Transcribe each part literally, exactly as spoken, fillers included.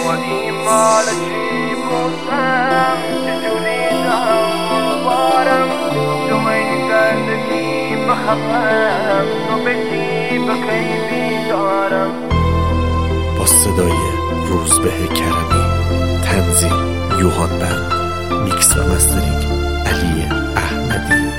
ایمال چی بوسم چجوری دهم بارم تو این گردگی بخفم تو بگی بکی بیدارم. با صدای روزبه کرمی، تنظیم یوهان بند، میکس و مسترینگ علی احمدی.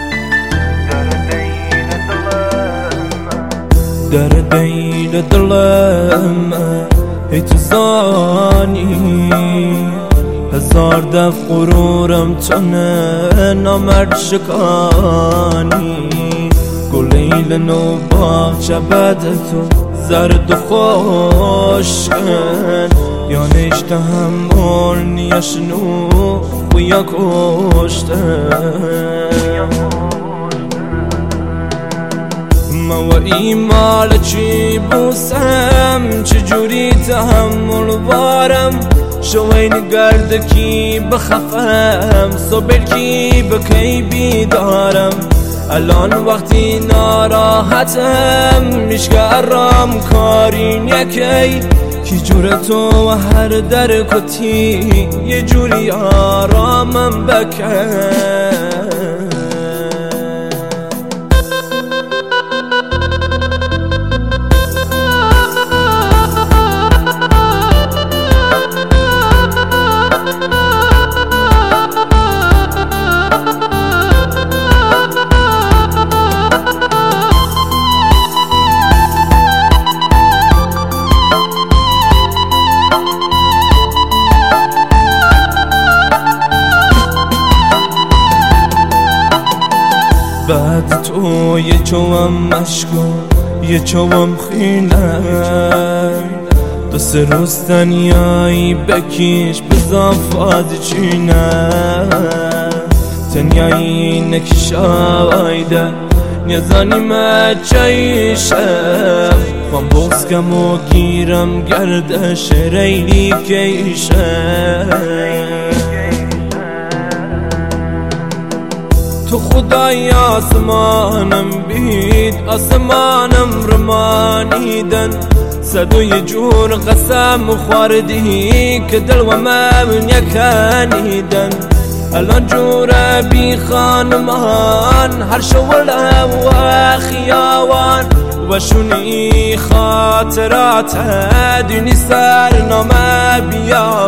در دین دلم ای تو زانی، هزار دف غرورم چنه نامرد شکانی. گلیل نو باغچه بد تو زرد و خوشکن، یا نشته همون نیشنو خویا کشتن. و ایمال چی بوسم چجوری تحمل بارم شوین گردکی بخفم صبر کی بکی بیدارم. الان وقتی ناراحتم میشگرم کارین یکی کی جور تو هر در کتی یه جوری آرامم بکن. بعد تو یه چوام مشکو یه چوام خینه دو سه روز تنیایی بکیش بزن فازی چینه تنیایی نکش آیده نیزانی مچایشم خوام بوسکم و گیرم گردش ریلی کیشم. تو خدای آسمانم بید آسمانم رمانیدن صد و یه جور قسم خوردی که دل و من یکانیدن. الان جور بی خانمان هر شوله و خیاوان و شونی خاطرات دینی سر نامه بیا